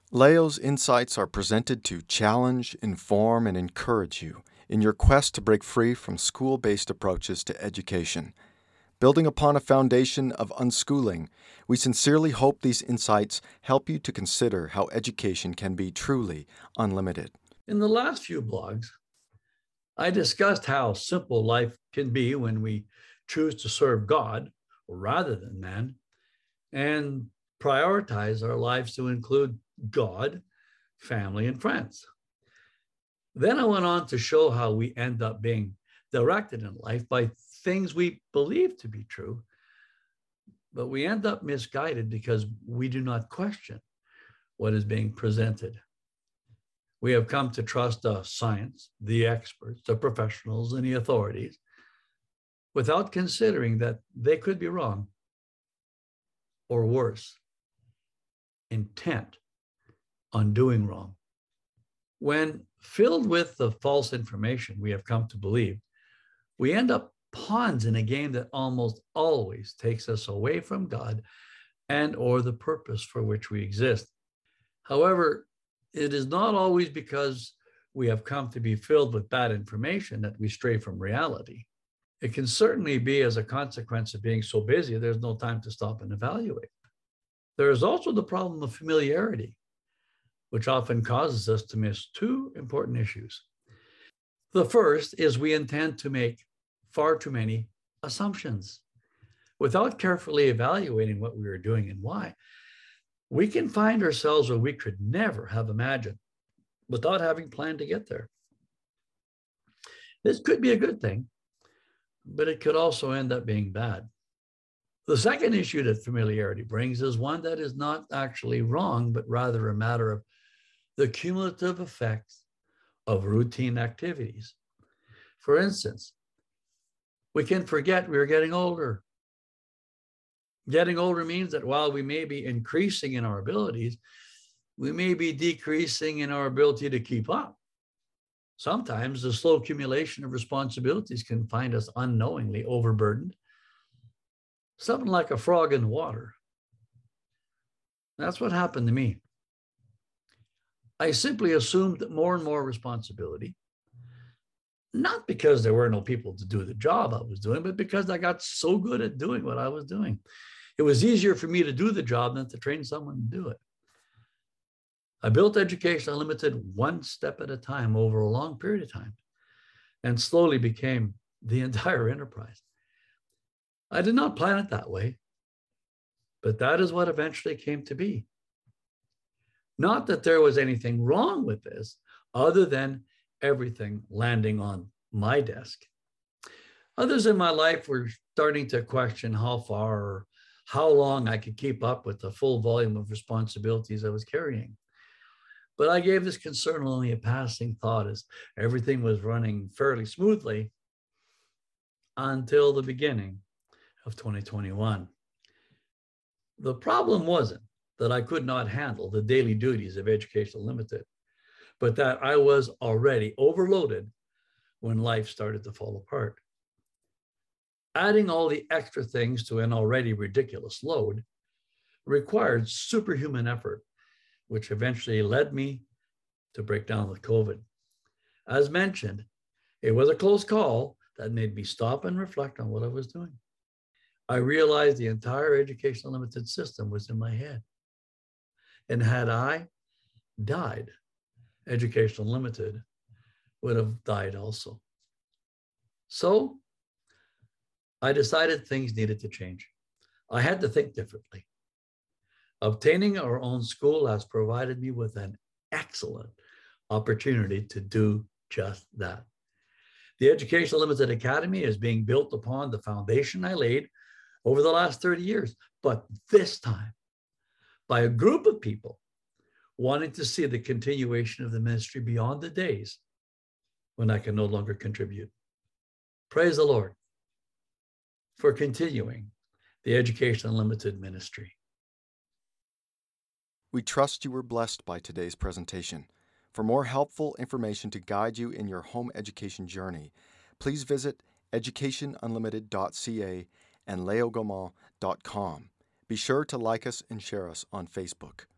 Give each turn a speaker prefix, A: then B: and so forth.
A: Leo's insights are presented to challenge, inform, and encourage you in your quest to break free from school-based approaches to education. Building upon a foundation of unschooling, we sincerely hope these insights help you to consider how education can be truly unlimited.
B: In the last few blogs, I discussed how simple life can be when we choose to serve God rather than man and prioritize our lives to include God, family, and friends. Then I went on to show how we end up being directed in life by things we believe to be true, but we end up misguided because we do not question what is being presented. We have come to trust science, the experts, the professionals, and the authorities without considering that they could be wrong, or worse, intent on doing wrong. When filled with the false information we have come to believe, we end up pawns in a game that almost always takes us away from God and or the purpose for which we exist. However, it is not always because we have come to be filled with bad information that we stray from reality. It can certainly be as a consequence of being so busy, there's no time to stop and evaluate. There is also the problem of familiarity, which often causes us to miss two important issues. The first is we intend to make far too many assumptions. Without carefully evaluating what we are doing and why, we can find ourselves where we could never have imagined without having planned to get there. This could be a good thing, but it could also end up being bad. The second issue that familiarity brings is one that is not actually wrong, but rather a matter of the cumulative effects of routine activities. For instance, we can forget we are getting older. Getting older means that while we may be increasing in our abilities, we may be decreasing in our ability to keep up. Sometimes the slow accumulation of responsibilities can find us unknowingly overburdened, something like a frog in water. That's what happened to me. I simply assumed more and more responsibility, not because there were no people to do the job I was doing, but because I got so good at doing what I was doing. It was easier for me to do the job than to train someone to do it. I built Education Unlimited one step at a time over a long period of time and slowly became the entire enterprise. I did not plan it that way, but that is what eventually came to be. Not that there was anything wrong with this, other than everything landing on my desk. Others in my life were starting to question how far or how long I could keep up with the full volume of responsibilities I was carrying. But I gave this concern only a passing thought as everything was running fairly smoothly until the beginning of 2021. The problem wasn't that I could not handle the daily duties of Education Unlimited, but that I was already overloaded when life started to fall apart. Adding all the extra things to an already ridiculous load required superhuman effort, which eventually led me to break down with COVID. As mentioned, it was a close call that made me stop and reflect on what I was doing. I realized the entire Education Unlimited system was in my head. And had I died, Education Unlimited would have died also. So I decided things needed to change. I had to think differently. Obtaining our own school has provided me with an excellent opportunity to do just that. The Education Unlimited Academy is being built upon the foundation I laid over the last 30 years, but this time by a group of people wanting to see the continuation of the ministry beyond the days when I can no longer contribute. Praise the Lord for continuing the Education Unlimited ministry.
A: We trust you were blessed by today's presentation. For more helpful information to guide you in your home education journey, please visit educationunlimited.ca and leogaumont.com. Be sure to like us and share us on Facebook.